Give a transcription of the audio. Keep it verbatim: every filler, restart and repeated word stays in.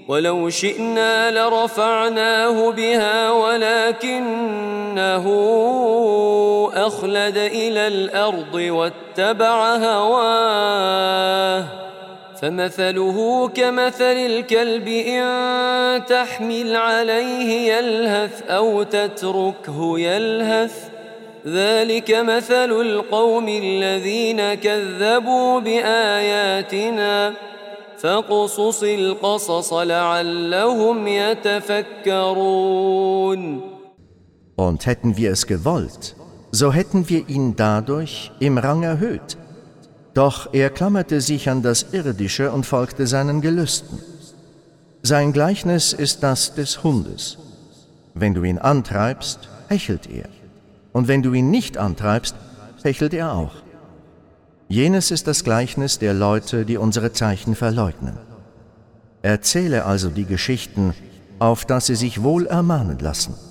ولو شئنا لرفعناه بها ولكنه أخلد إلى الأرض واتبع هواه فمثله كمثل الكلب إن تحمل عليه يلهث أو تتركه يلهث ذلك مثل القوم الذين كذبوا بآياتنا فاقصص القصص لعلهم يتفكرون. Und hätten wir es gewollt, so hätten wir ihn dadurch im Rang erhöht. Doch er klammerte sich an das Irdische und folgte seinen Gelüsten. Sein Gleichnis ist das des Hundes. Wenn du ihn antreibst, hechelt er. Und wenn du ihn nicht antreibst, hechelt er auch. Jenes ist das Gleichnis der Leute, die unsere Zeichen verleugnen. Erzähle also die Geschichten, auf dass sie sich wohl ermahnen lassen.